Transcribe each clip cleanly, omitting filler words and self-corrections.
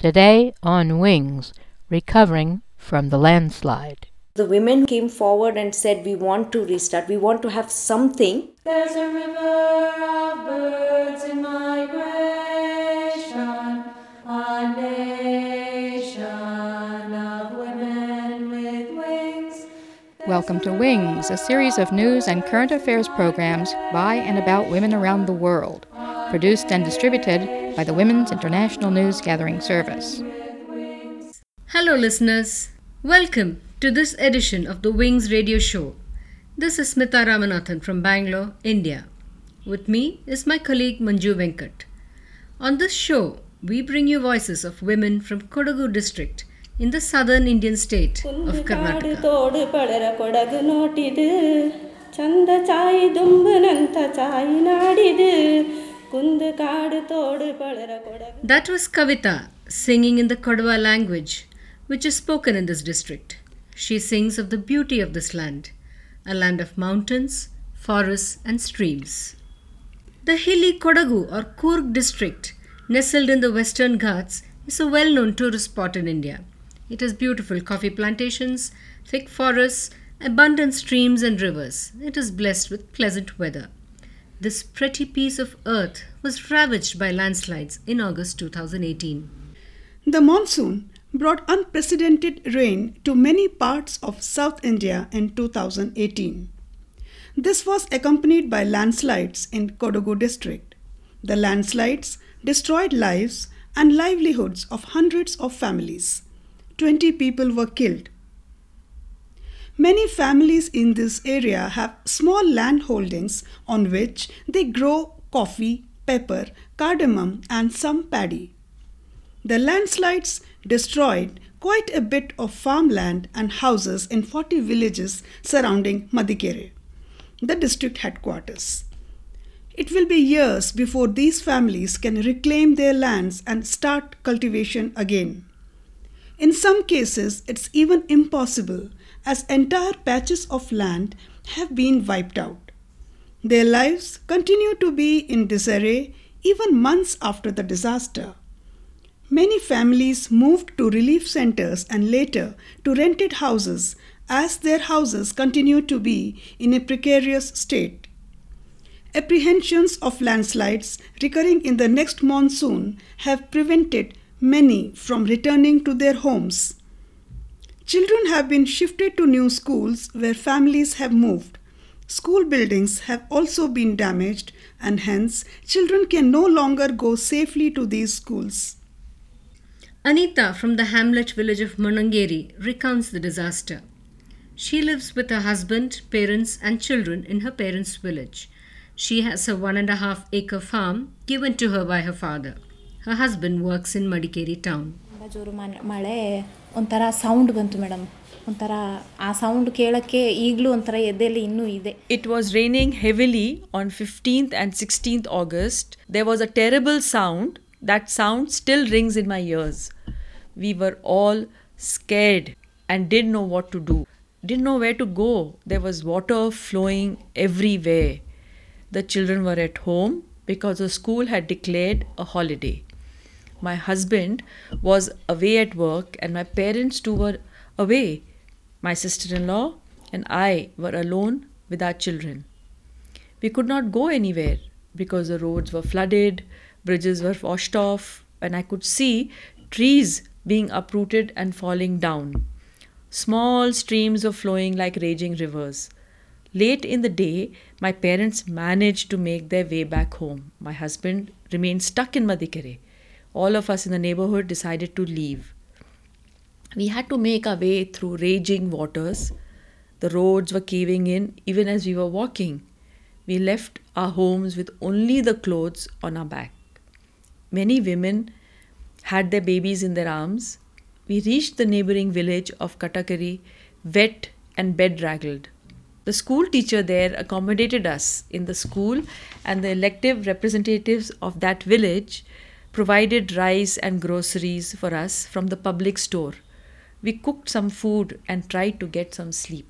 Today on Wings, recovering from the landslide. The women came forward and said, we want to restart, we want to have something. There's a river of birds in migration, a nation of women with wings. Welcome to Wings, a series of news and current affairs programs by and about women around the world, produced and distributed by the Women's International News Gathering Service. Hello listeners, welcome to this edition of the Wings radio show. This is Smita Ramanathan from Bangalore, India. With me is my colleague Manju Venkat. On this show, we bring you voices of women from Kodagu district in the southern Indian state of Karnataka. That was Kavita singing in the Kodava language, which is spoken in this district. She sings of the beauty of this land, a land of mountains, forests and streams. The hilly Kodagu or Coorg district, nestled in the Western Ghats, is a well-known tourist spot in India. It has beautiful coffee plantations, thick forests, abundant streams and rivers. It is blessed with pleasant weather. This pretty piece of earth was ravaged by landslides in August 2018. The monsoon brought unprecedented rain to many parts of South India in 2018. This was accompanied by landslides in Kodagu district. The landslides destroyed lives and livelihoods of hundreds of families. 20 people were killed. Many families in this area have small land holdings on which they grow coffee, pepper, cardamom and some paddy. The landslides destroyed quite a bit of farmland and houses in 40 villages surrounding Madikere, the district headquarters. It will be years before these families can reclaim their lands and start cultivation again. In some cases, it's even impossible as entire patches of land have been wiped out. Their lives continue to be in disarray even months after the disaster. Many families moved to relief centers and later to rented houses as their houses continue to be in a precarious state. Apprehensions of landslides recurring in the next monsoon have prevented many from returning to their homes. Children have been shifted to new schools where families have moved. School buildings have also been damaged and hence children can no longer go safely to these schools. Anita from the hamlet village of Manangeri recounts the disaster. She lives with her husband, parents and children in her parents' village. She has a 1.5 acre farm given to her by her father. Her husband works in Madikeri town. ಜೋರು ಮಳೆ ಒಂಥರ sound ಬಂತು madam, ಒಂಥರ ಆ sound ಕೇಳಕ್ಕೆ ಈಗಲೂ ಒಂಥರ ಎದೆಯಲ್ಲಿ ಇನ್ನೂ ಇದೆ. It was raining heavily on 15th and 16th August. There was a terrible sound. That sound still rings in my ears. We were all scared and didn't know what to do. Didn't know where to go. There was water flowing everywhere. The children were at home because the school had declared a holiday. My husband was away at work and my parents too were away. My sister-in-law and I were alone with our children. We could not go anywhere because the roads were flooded, bridges were washed off, and I could see trees being uprooted and falling down. Small streams were flowing like raging rivers. Late in the day, my parents managed to make their way back home. My husband remained stuck in Madikere. All of us in the neighborhood decided to leave. We had to make our way through raging waters. The roads were caving in even as we were walking. We left our homes with only the clothes on our back. Many women had their babies in their arms. We reached the neighboring village of Katakari, wet and bedraggled. The school teacher there accommodated us in the school, and the elective representatives of that village provided rice and groceries for us from the public store. We cooked some food and tried to get some sleep.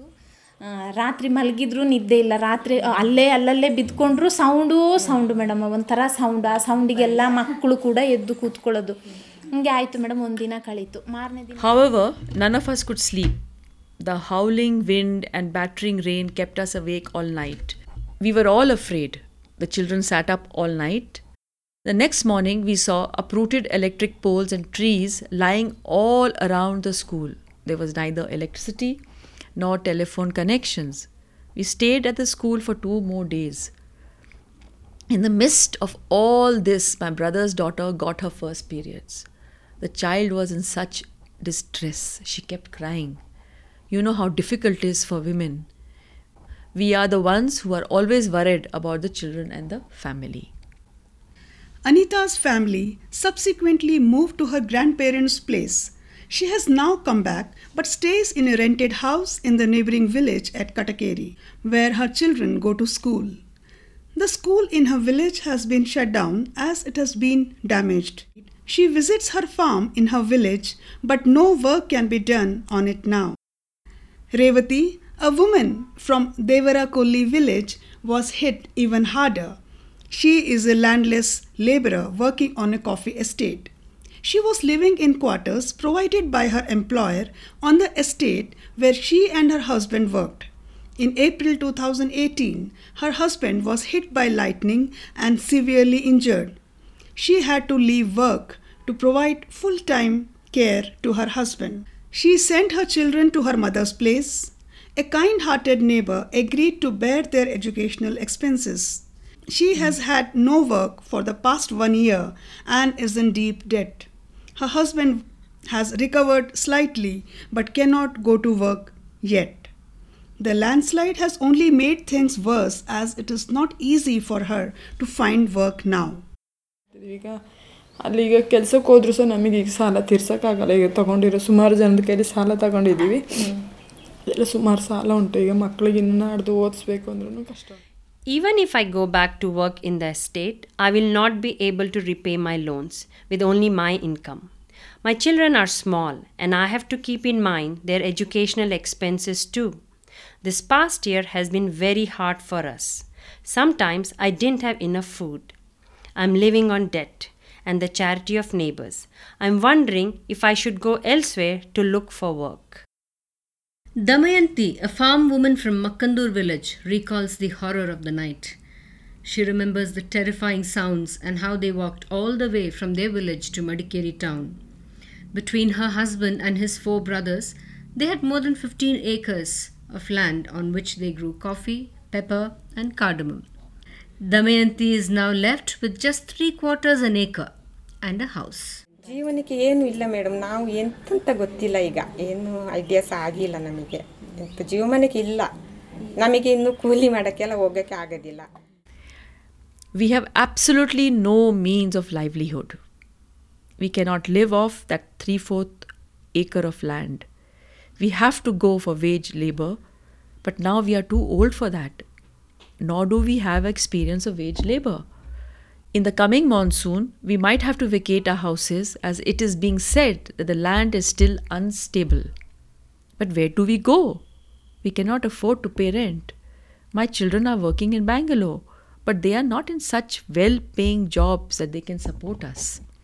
ರಾತ್ರಿ ಮಲಗಿದ್ರು ನಿದ್ದೆ ಇಲ್ಲ, ರಾತ್ರಿ ಅಲ್ಲಲ್ಲೇ ಬಿದ್ಕೊಂಡ್ರು sound madam, ಒಂಥರ sound. ಆ ಸೌಂಡಿಗೆಲ್ಲ ಮಕ್ಕಳು ಕೂಡ ಎದ್ದು ಕೂತ್ಕೊಳ್ಳೋದು. ಹಿಂಗೆ ಆಯಿತು ಮೇಡಮ್, ಒಂದಿನ ಕಳೀತು. ಮಾರನೇ ದಿನ However, none of us could sleep. The howling wind and battering rain kept us awake all night. We were all afraid. The children sat up all night. The next morning, we saw uprooted electric poles and trees lying all around the school. There was neither electricity nor telephone connections. We stayed at the school for 2 more days. In the midst of all this, my brother's daughter got her first periods. The child was in such distress. She kept crying. You know how difficult it is for women. We are the ones who are always worried about the children and the family. Anita's family subsequently moved to her grandparents' place. She has now come back but stays in a rented house in the neighboring village at Katakeri, where her children go to school. The school in her village has been shut down as it has been damaged. She visits her farm in her village, but no work can be done on it now. Revati, a woman from Devarakolli village, was hit even harder. She is a landless laborer working on a coffee estate. She was living in quarters provided by her employer on the estate where she and her husband worked. In April 2018, her husband was hit by lightning and severely injured. She had to leave work to provide full-time care to her husband. She sent her children to her mother's place. A kind-hearted neighbor agreed to bear their educational expenses. She has had no work for the past 1 year and is in deep debt. Her husband has recovered slightly but cannot go to work yet. The landslide has only made things worse as it is not easy for her to find work now. ಈಗ ಅಲ್ಲಿಗ ಕೆಲಸಕ್ಕೆ ಹೋದ್ರೂ ಸಹ ನಮಗೆ ಈಗ ಸಾಲ ತೀರ್ಸೋಕ್ಕಾಗಲ್ಲ. ಈಗ ತೊಗೊಂಡಿರೋ ಸುಮಾರು ಜನದ ಕೈಲಿ ಸಾಲ ತಗೊಂಡಿದ್ದೀವಿ. ಅದೆಲ್ಲ ಸುಮಾರು ಸಾಲ ಉಂಟು. ಈಗ ಮಕ್ಕಳಿಗೆ ಇನ್ನೂ ನಾಡ್ದು ಓದಿಸ್ಬೇಕು ಅಂದ್ರೂ ಕಷ್ಟ. Even if I go back to work in the estate, I will not be able to repay my loans with only my income. My children are small and I have to keep in mind their educational expenses too. This past year has been very hard for us. Sometimes I didn't have enough food. I'm living on debt and the charity of neighbors. I'm wondering if I should go elsewhere to look for work. Damayanti, a farm woman from Makkandur village, recalls the horror of the night. She remembers the terrifying sounds and how they walked all the way from their village to Madikeri town. Between her husband and his 4 brothers, they had more than 15 acres of land on which they grew coffee, pepper, and cardamom. Damayanti is now left with just 3/4 an acre and a house. ಜೀವನಕ್ಕೆ ಏನು ಇಲ್ಲ madam, ನಾವು ಎಂತಂತ ಗೊತ್ತಿಲ್ಲ, ಈಗ ಏನು ideas ಆಗಿಲ್ಲ ನಮಗೆ. ಜೀವನಕ್ಕೆ ಇಲ್ಲ, ನಮಗೆ ಇನ್ನು ಕೂಲಿ ಮಾಡೋಕ್ಕೆಲ್ಲ ಹೋಗೋಕ್ಕೆ ಆಗೋದಿಲ್ಲ. We have absolutely no means of livelihood. We cannot live off that 3/4 acre of land. We have to go for wage labor, but now we are too old for that. Nor do we have experience of wage labor. In the coming monsoon, we might have to vacate our houses as it is being said that the land is still unstable. But where do we go? We cannot afford to pay rent. My children are working in Bangalore, but they are not in such well-paying jobs that they can support us.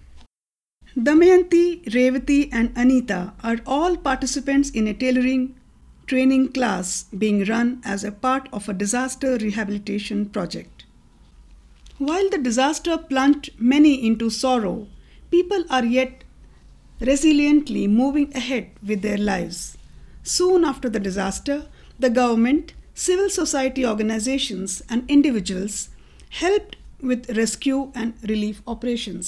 Damayanti, Revati and Anita are all participants in a tailoring training class being run as a part of a disaster rehabilitation project. While the disaster plunged many into sorrow, people are yet resiliently moving ahead with their lives. Soon after the disaster, the government, civil society organizations and individuals helped with rescue and relief operations.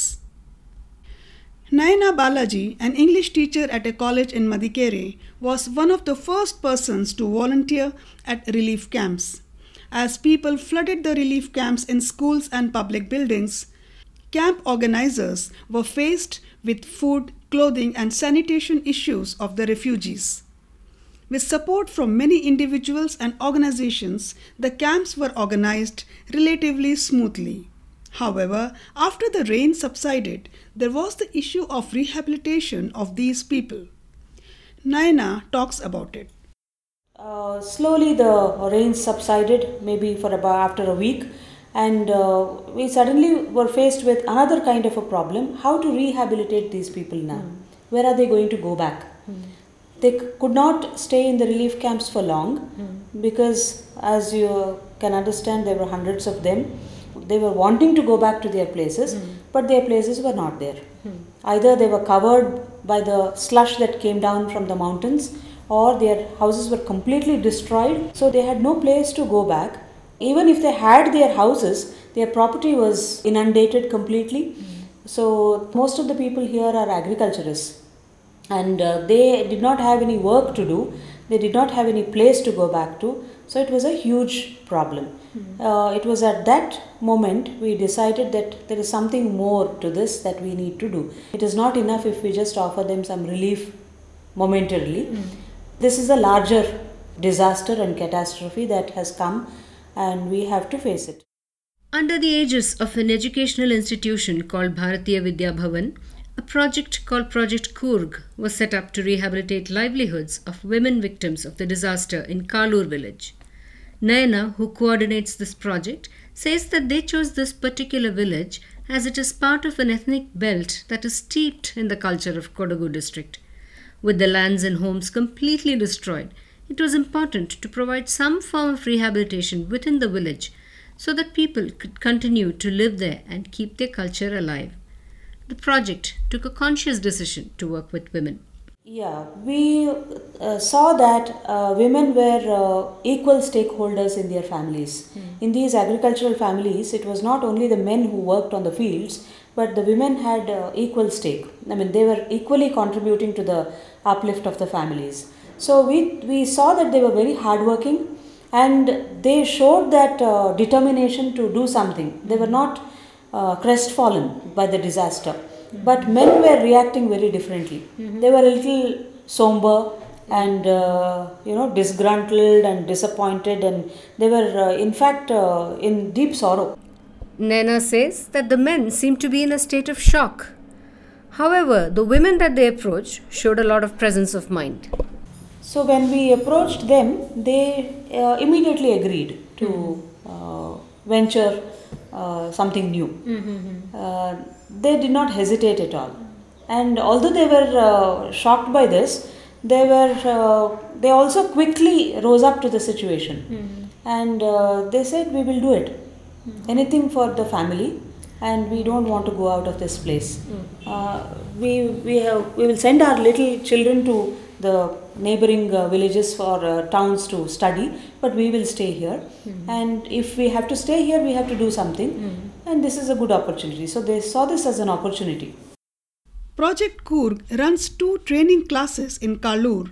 Nayana Balaji, an English teacher at a college in Madikeri, was one of the first persons to volunteer at relief camps. As people flooded the relief camps in schools and public buildings, camp organizers were faced with food, clothing, and sanitation issues of the refugees. With support from many individuals and organizations, the camps were organized relatively smoothly. However, after the rain subsided, there was the issue of rehabilitation of these people. Nayana talks about it. Slowly the rain subsided, maybe for about after a week, And we suddenly were faced with another kind of a problem: how to rehabilitate these people now. Where are they going to go back? They could not stay in the relief camps for long because, as you can understand, there were hundreds of them. They were wanting to go back to their places, but their places were not there. Either they were covered by the slush that came down from the mountains, or their houses were completely destroyed, so they had no place to go back. Even if they had their houses, their property was inundated completely. So most of the people here are agriculturists, and they did not have any work to do. They did not have any place to go back to. So it was a huge problem. It was at that moment we decided that there is something more to this that we need to do. It is not enough if we just offer them some relief momentarily. This is a larger disaster and catastrophe that has come, and we have to face it. Under the aegis of an educational institution called Bharatiya Vidya Bhavan, a project called Project Coorg was set up to rehabilitate livelihoods of women victims of the disaster in Kalur village. Nayana, who coordinates this project, says that they chose this particular village as it is part of an ethnic belt that is steeped in the culture of Kodagu district. With the lands and homes completely destroyed, it was important to provide some form of rehabilitation within the village so that people could continue to live there and keep their culture alive. The project took a conscious decision to work with women. Yeah, we saw that women were equal stakeholders in their families. In these agricultural families, it was not only the men who worked on the fields, but the women had equal stake. I mean, they were equally contributing to the uplift of the families. So we saw that they were very hardworking, and they showed that determination to do something. They were not crestfallen by the disaster. But men were reacting very differently. They were a little somber and disgruntled and disappointed, and they were in fact in deep sorrow. Naina says that the men seemed to be in a state of shock. However, the women that they approached showed a lot of presence of mind. So when we approached them, they immediately agreed to venture something new. They did not hesitate at all. And although they were shocked by this, they also quickly rose up to the situation. And they said, we will do it. Anything for the family, and we don't want to go out of this place. We will send our little children to the neighboring villages or towns to study, but we will stay here. And if we have to stay here, we have to do something. And this is a good opportunity. So they saw this as an opportunity. Project Coorg runs 2 training classes in Kalur,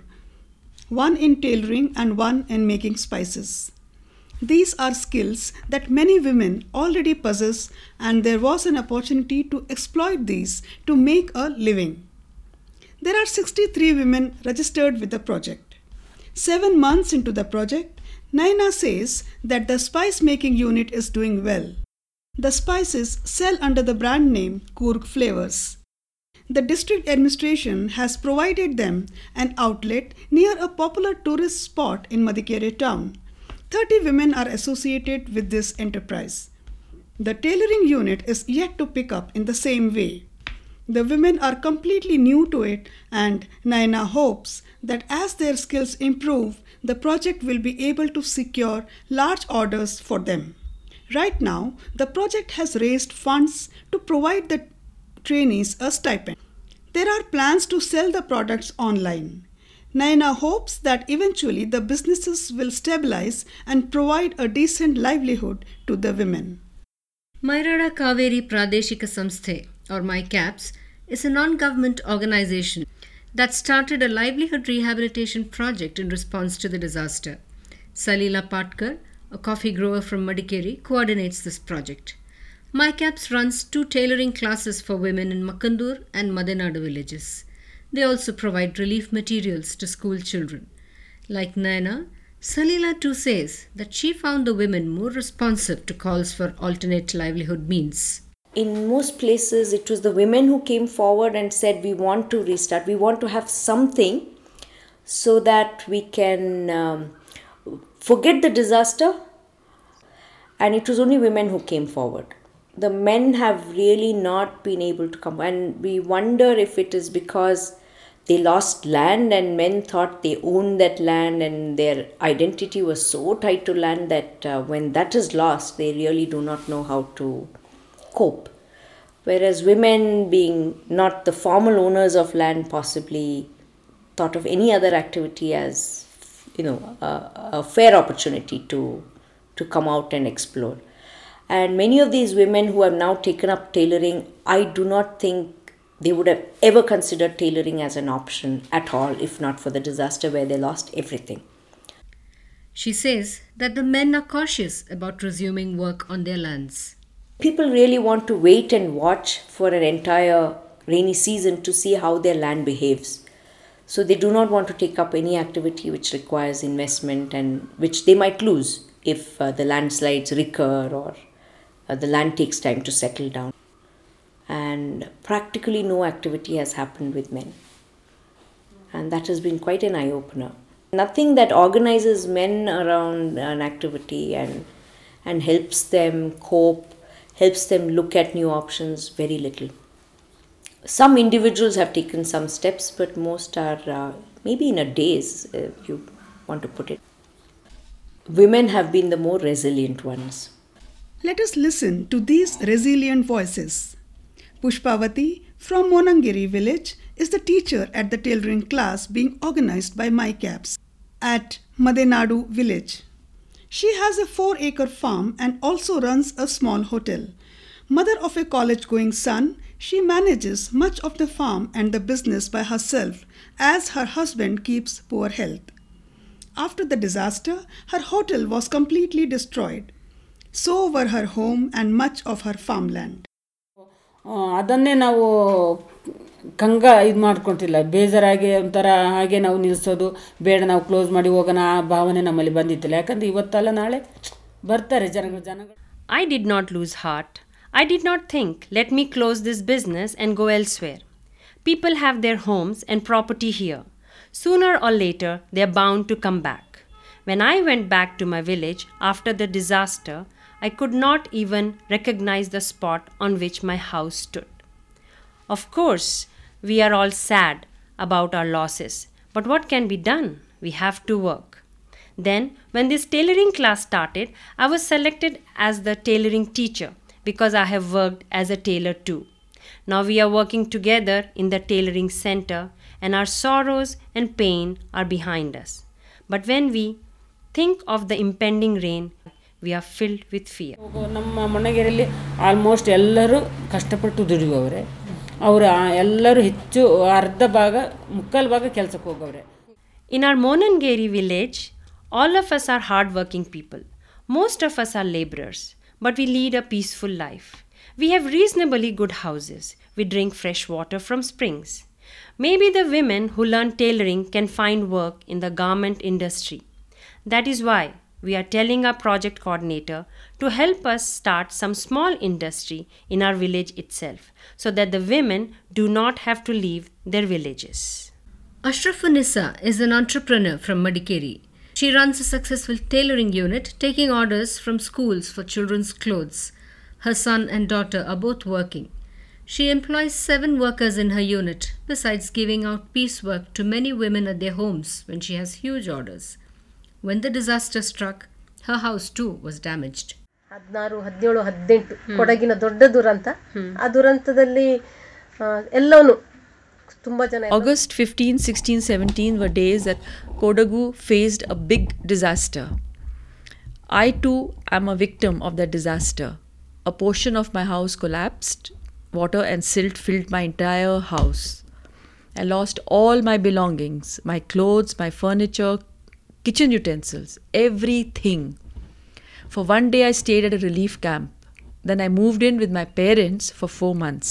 one in tailoring and one in making spices. These are skills that many women already possess, and there was an opportunity to exploit these to make a living. There are 63 women registered with the project. 7 months into the project, Naina says that the spice making unit is doing well. The spices sell under the brand name Coorg Flavors. The district administration has provided them an outlet near a popular tourist spot in Madikere town. 30 women are associated with this enterprise. The tailoring unit is yet to pick up in the same way. The women are completely new to it, and Naina hopes that as their skills improve, the project will be able to secure large orders for them. Right now, the project has raised funds to provide the trainees a stipend. There are plans to sell the products online. Naina hopes that eventually the businesses will stabilize and provide a decent livelihood to the women. Mairada Kaveri Pradeshika Samsthe, or MyCaps, is a non-government organization that started a livelihood rehabilitation project in response to the disaster. Salila Patkar, a coffee grower from Madikeri, coordinates this project. MyCaps runs 2 tailoring classes for women in Makandur and Madenadu villages. They also provide relief materials to school children. Like Naina, Salila too says that she found the women more responsive to calls for alternate livelihood means. In most places, it was the women who came forward and said, we want to restart, we want to have something so that we can forget the disaster and it was only women who came forward. The men have really not been able to come, and we wonder if it is because they lost land and men thought they owned that land and their identity was so tied to land that when that is lost, they really do not know how to cope. Whereas women, being not the formal owners of land, possibly thought of any other activity as, a fair opportunity to come out and explore. And many of these women who have now taken up tailoring, I do not think they would have ever considered tailoring as an option at all, if not for the disaster where they lost everything. She says that the men are cautious about resuming work on their lands. People really want to wait and watch for an entire rainy season to see how their land behaves. So they do not want to take up any activity which requires investment and which they might lose if the landslides recur or the land takes time to settle down. And practically no activity has happened with men. And that has been quite an eye-opener. Nothing that organizes men around an activity and helps them cope, helps them look at new options, very little. Some individuals have taken some steps, but most are maybe in a daze, if you want to put it. Women have been the more resilient ones. Let us listen to these resilient voices. Pushpavati from Monangiri village is the teacher at the tailoring class being organized by MyCaps at Madenadu village. She has a 4-acre farm and also runs a small hotel. Mother of a college-going son, she manages much of the farm and the business by herself as her husband keeps poor health. After the disaster, her hotel was completely destroyed. So were her home and much of her farmland. ಅದನ್ನೇ ನಾವು ಇದು ಮಾಡ್ಕೊತಿಲ್ಲ, ಬೇಜಾರಾಗಿ ಒಂಥರ ಹಾಗೆ ನಾವು ನಿಲ್ಲಿಸೋದು, ಬೇಡ ನಾವು close ಮಾಡಿ ಹೋಗೋಣ ಆ ಭಾವನೆ ನಮ್ಮಲ್ಲಿ ಬಂದಿತ್ತಿಲ್ಲ. ಯಾಕಂದರೆ ಇವತ್ತಲ್ಲ ನಾಳೆ ಬರ್ತಾರೆ ಜನಗಳು. I did not lose heart. I did not think, let me close this business and go elsewhere. People have their homes and property here. Sooner or later, they are bound to come back. When I went back to my village after the disaster, I could not even recognize the spot on which my house stood. Of course, we are all sad about our losses, but what can be done? We have to work. Then, when this tailoring class started, I was selected as the tailoring teacher because I have worked as a tailor too. Now we are working together in the tailoring center and our sorrows and pain are behind us. But when we think of the impending rain, we are filled with fear. ನಮ್ಮ ಮೊಣ್ಣಗೆರೆಯಲ್ಲಿ almost ಎಲ್ಲರೂ ಕಷ್ಟಪಟ್ಟು ದುಡಿಯುವವರೇ, ಅವರು ಎಲ್ಲರೂ ಹೆಚ್ಚು ಅರ್ಧ ಭಾಗ ಮುಕ್ಕಾಲು ಭಾಗ ಕೆಲಸಕ್ಕೆ ಹೋಗವ್ರೆ. In our Monangeri village, all of us are hard-working people. Most of us are laborers, but we lead a peaceful life. We have reasonably good houses. We drink fresh water from springs. Maybe the women who learn tailoring can find work in the garment industry. That is why we are telling our project coordinator to help us start some small industry in our village itself so that the women do not have to leave their villages. Ashrafun-Nisa is an entrepreneur from Madikeri. She runs a successful tailoring unit taking orders from schools for children's clothes. Her son and daughter are both working. She employs 7 workers in her unit, besides giving out piecework to many women at their homes when she has huge orders. When the disaster struck, her house too was damaged. 16, 17, 18 ಕೊಡಗಿನ ದೊಡ್ಡ ದುರಂತ. ಆ ದುರಂತದಲ್ಲಿ ಎಲ್ಲವೂ ತುಂಬಾ ಜನ. August 15, 16, 17 were days that Kodagu faced a big disaster. I too am a victim of that disaster. A portion of my house collapsed. Water and silt filled my entire house. I lost all my belongings, my clothes, my furniture, kitchen utensils, everything. For one day I stayed at a relief camp. Then I moved in with my parents for 4 months.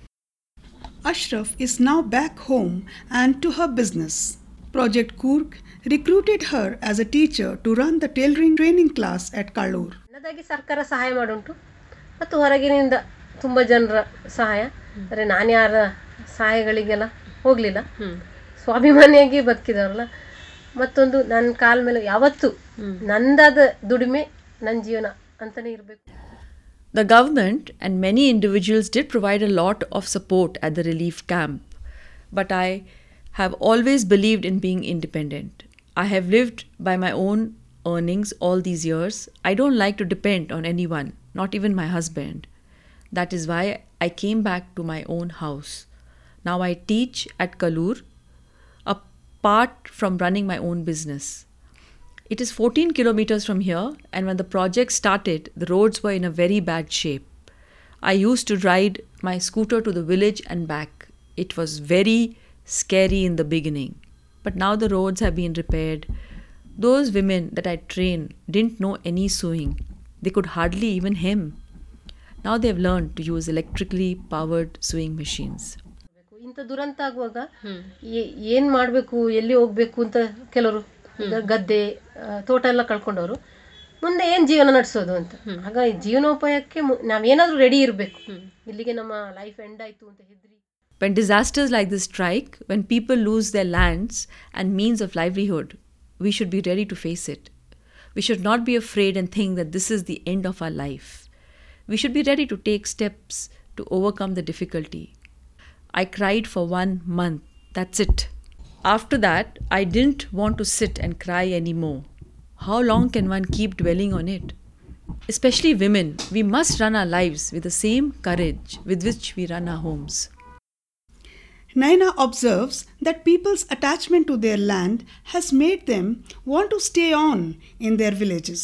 Ashraf is now back home and to her business. Project Kurk recruited her as a teacher to run the tailoring training class at Kallur. ನನ್ನದಾಗಿ ಸರ್ಕಾರ ಸಹಾಯ ಮಾಡುಂಟು ಮತ್ತು ಹೊರಗಿನಿಂದ ತುಂಬ ಜನರ ಸಹಾಯ. ಅಂದರೆ ನಾನು ಯಾರ ಸಹಾಯಗಳಿಗೆಲ್ಲ ಹೋಗಲಿಲ್ಲ, ಸ್ವಾಭಿಮಾನಿಯಾಗಿ ಬದುಕಿದವರಲ್ಲ. ಮತ್ತೊಂದು ನನ್ನ ಕಾಲ ಮೇಲೆ ಯಾವತ್ತೂ ನಂದಾದ ದುಡಿಮೆ, ನನ್ನ ಜೀವನ ಅಂತಲೇ ಇರಬೇಕು. The government and many individuals did provide a lot of support at the relief camp, but I have always believed in being independent. I have lived by my own earnings all these years. I don't like to depend on anyone, not even my husband. That is why I came back to my own house. Now I teach at Kalur, apart from running my own business. It is 14 kilometers from here, and when the project started, the roads were in a very bad shape. I used to ride my scooter to the village and back. It was very scary in the beginning, but now the roads have been repaired. Those women that I trained didn't know any sewing. They could hardly even hem. Now they have learned to use electrically powered sewing machines. ಇಂಥ ದುರಂತ ಆಗುವಾಗ ಏನು ಮಾಡಬೇಕು, ಎಲ್ಲಿ ಹೋಗಬೇಕು ಅಂತ ಕೆಲವರು ಗದ್ದೆ ತೋಟ ಎಲ್ಲ ಕಳ್ಕೊಂಡವರು ಮುಂದೆ ಏನು ಜೀವನ ನಡೆಸೋದು ಅಂತ. ಆಗ ಈ ಜೀವನೋಪಾಯಕ್ಕೆ ನಾವೇನಾದರೂ ರೆಡಿ ಇರಬೇಕು. ಇಲ್ಲಿಗೆ ನಮ್ಮ ಲೈಫ್ ಎಂಡ್ ಆಯಿತು ಅಂತ ಹೆದರಿ. When disasters like this strike, when people lose their lands and means of livelihood, we should be ready to face it. We should not be afraid and think that this is the end of our life. We should be ready to take steps to overcome the difficulty. I cried for 1 month. That's it. After that, I didn't want to sit and cry anymore. How long can one keep dwelling on it? Especially women, we must run our lives with the same courage with which we run our homes. Naina observes that people's attachment to their land has made them want to stay on in their villages.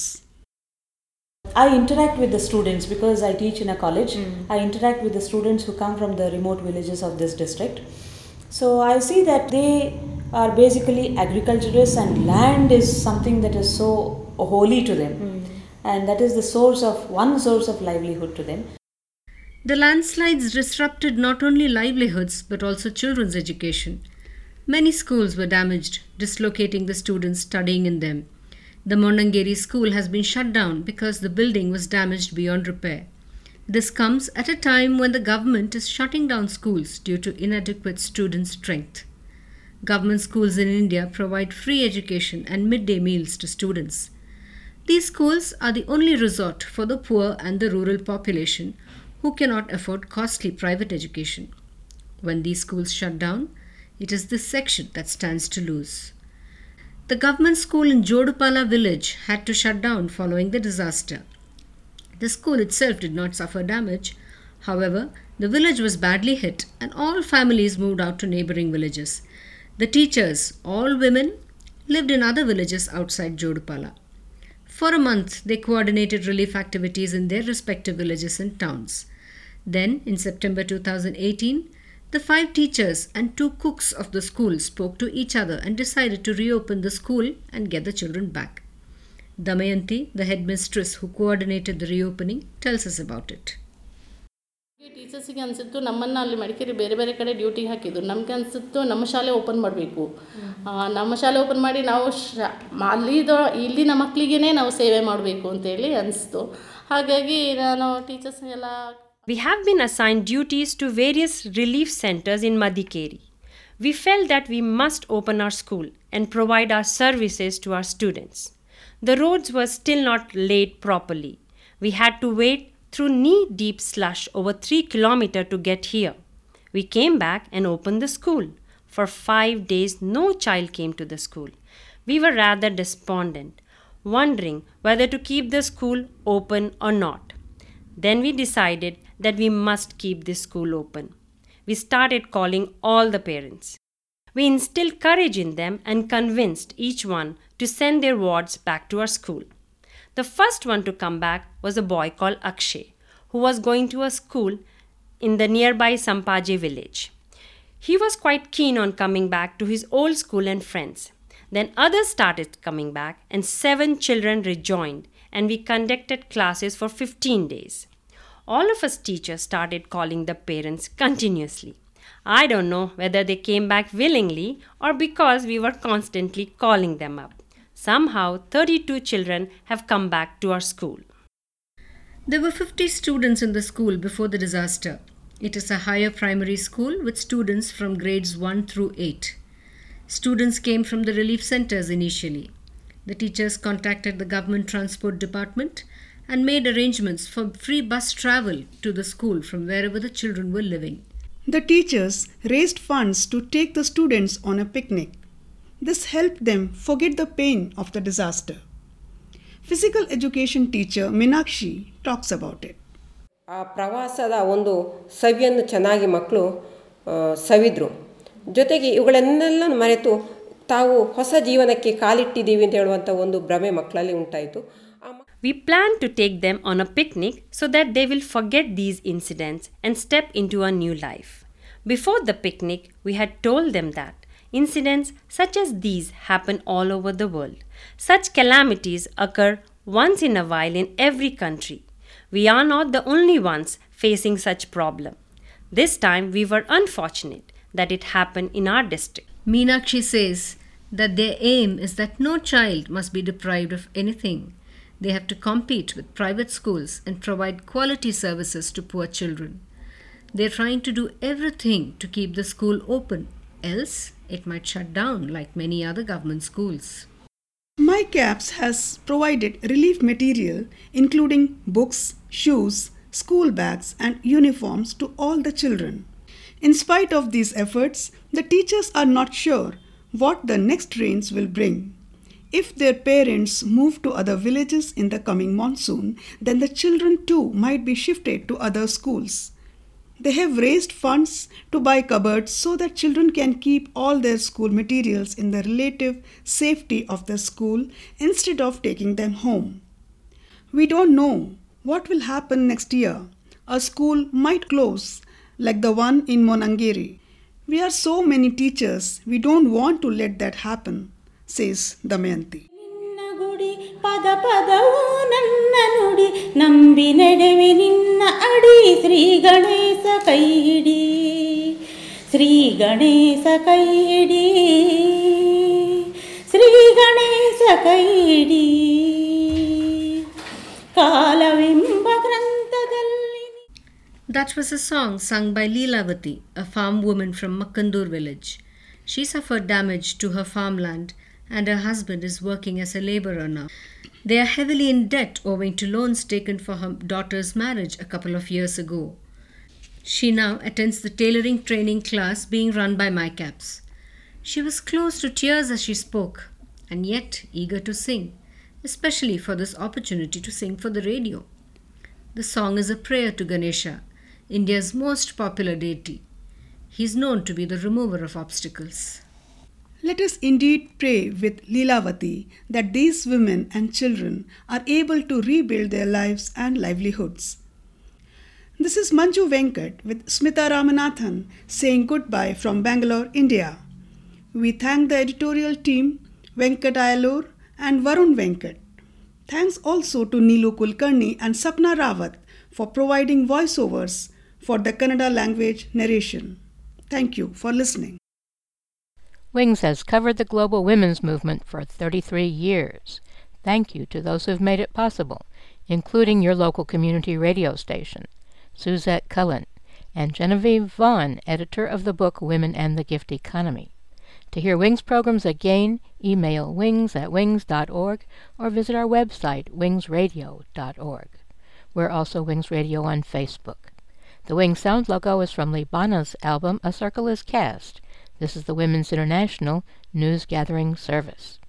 I interact with the students because I teach in a college. I interact with the students who come from the remote villages of this district. So I see that they are basically agriculturists, and land is something that is so holy to them. And that is the one source of livelihood to them. The landslides disrupted not only livelihoods but also children's education. Many schools were damaged, dislocating the students studying in them. The Mondangeri school has been shut down because the building was damaged beyond repair. This comes at a time when the government is shutting down schools due to inadequate student strength. Government schools in India provide free education and midday meals to students. These schools are the only resort for the poor and the rural population who cannot afford costly private education. When these schools shut down, it is this section that stands to lose. The government school in Jodupala village had to shut down following the disaster. The school itself did not suffer damage. However, the village was badly hit and all families moved out to neighboring villages. The teachers, all women, lived in other villages outside Jodupala. For a month, they coordinated relief activities in their respective villages and towns. Then, in September 2018, the 5 teachers and 2 cooks of the school spoke to each other and decided to reopen the school and get the children back. Damayanti, the headmistress who coordinated the reopening, tells us about it. ಟೀಚರ್ಸಿಗೆ ಅನಿಸಿತ್ತು ನಮ್ಮನ್ನು ಅಲ್ಲಿ ಮಡಿಕೇರಿ ಬೇರೆ ಬೇರೆ ಕಡೆ ಡ್ಯೂಟಿಗೆ ಹಾಕಿದ್ರು. ನಮಗೆ ಅನಿಸಿತ್ತು ನಮ್ಮ ಶಾಲೆ ಓಪನ್ ಮಾಡಬೇಕು, ನಮ್ಮ ಶಾಲೆ ಓಪನ್ ಮಾಡಿ ನಾವು ಇಲ್ಲಿನ ಮಕ್ಕಳಿಗೇ ನಾವು ಸೇವೆ ಮಾಡಬೇಕು ಅಂತೇಳಿ ಅನಿಸ್ತು. ಹಾಗಾಗಿ ನಾನು ಟೀಚರ್ಸ್ಗೆಲ್ಲ We have been assigned duties to various relief centers in Madikeri. We felt that we must open our school and provide our services to our students. The roads were still not laid properly. We had to wait through knee-deep slush over 3 kilometers to get here. We came back and opened the school. For 5 days, no child came to the school. We were rather despondent, wondering whether to keep the school open or not. Then we decided that we must keep this school open. We started calling all the parents. We instilled courage in them and convinced each one to send their wards back to our school. The first one to come back was a boy called Akshay, who was going to a school in the nearby Sampaje village. He was quite keen on coming back to his old school and friends. Then others started coming back and 7 children rejoined, and we conducted classes for 15 days. All of us teachers started calling the parents continuously. I don't know whether they came back willingly or because we were constantly calling them up. Somehow, 32 children have come back to our school. There were 50 students in the school before the disaster. It is a higher primary school with students from grades 1 through 8. Students came from the relief centers initially. The teachers contacted the government transport department and made arrangements for free bus travel to the school from wherever the children were living. The teachers raised funds to take the students on a picnic. This helped them forget the pain of the disaster. Physical education teacher Meenakshi talks about it. ಆ ಪ್ರವಾಸದ ಒಂದು ಸವಿಯನ್ನು ಚೆನ್ನಾಗಿ ಮಕ್ಕಳು ಸವಿದ್ರು. ಜೊತೆಗೆ ಇವುಗಳನ್ನೆಲ್ಲ ಮರೆತು ತಾವು ಹೊಸ ಜೀವನಕ್ಕೆ ಕಾಲಿಟ್ಟಿದ್ದೀವಿ ಅಂತ ಹೇಳುವಂಥ ಒಂದು ಭ್ರಮೆ ಮಕ್ಕಳಲ್ಲಿ ಉಂಟಾಯಿತು. We plan to take them on a picnic so that they will forget these incidents and step into a new life. Before the picnic, we had told them that incidents such as these happen all over the world. Such calamities occur once in a while in every country. We are not the only ones facing such problem. This time we were unfortunate that it happened in our district. Meenakshi says that their aim is that no child must be deprived of anything. They have to compete with private schools and provide quality services to poor children. They are trying to do everything to keep the school open, else it might shut down like many other government schools. MyCaps has provided relief material including books, shoes, school bags and uniforms to all the children. In spite of these efforts, the teachers are not sure what the next rains will bring. If their parents move to other villages in the coming monsoon, then the children too might be shifted to other schools. They have raised funds to buy cupboards so that children can keep all their school materials in the relative safety of the school instead of taking them home. We don't know what will happen next year. A school might close like the one in Monangeri. We are so many teachers, we don't want to let that happen, says Damayanti. ಪದ ಪದವು ನನ್ನ ನುಡಿ ನಂಬಿ ನಡೆವೆ ನಿನ್ನ ಅಡಿ ಶ್ರೀ ಗಣೇಶ ಕೈ ಹಿಡಿ ಶ್ರೀ ಗಣೇಶ ಕೈ ಹಿಡಿ ಶ್ರೀ ಗಣೇಶ ಕೈ ಹಿಡಿ ಕಾಲವೆಂಬ ಗ್ರಂಥದಲ್ಲಿ. That was a song sung by Leelavati, a farm woman from Makkandur village. She suffered damage to her farmland and her husband is working as a laborer now. They are heavily in debt owing to loans taken for her daughter's marriage a couple of years ago. She now attends the tailoring training class being run by MyCaps. She was close to tears as she spoke and yet eager to sing, especially for this opportunity to sing for the radio. The song is a prayer to Ganesha, India's most popular deity. He is known to be the remover of obstacles. Let us indeed pray with Leelavati that these women and children are able to rebuild their lives and livelihoods. This is Manju Venkat with Smita Ramanathan saying goodbye from Bangalore, India. We thank the editorial team, Venkat Ayalur and Varun Venkat. Thanks also to Neelu Kulkarni and Sapna Rawat for providing voiceovers for the Kannada language narration. Thank you for listening. Wings has covered the global women's movement for 33 years. Thank you to those who have made it possible, including your local community radio station, Suzette Cullen, and Genevieve Vaughn, editor of the book Women and the Gift Economy. To hear Wings programs again, email wings@wings.org or visit our website, wingsradio.org. We're also Wings Radio on Facebook. The Wings sound logo is from Libana's album A Circle is Cast. This is the Women's International News Gathering Service.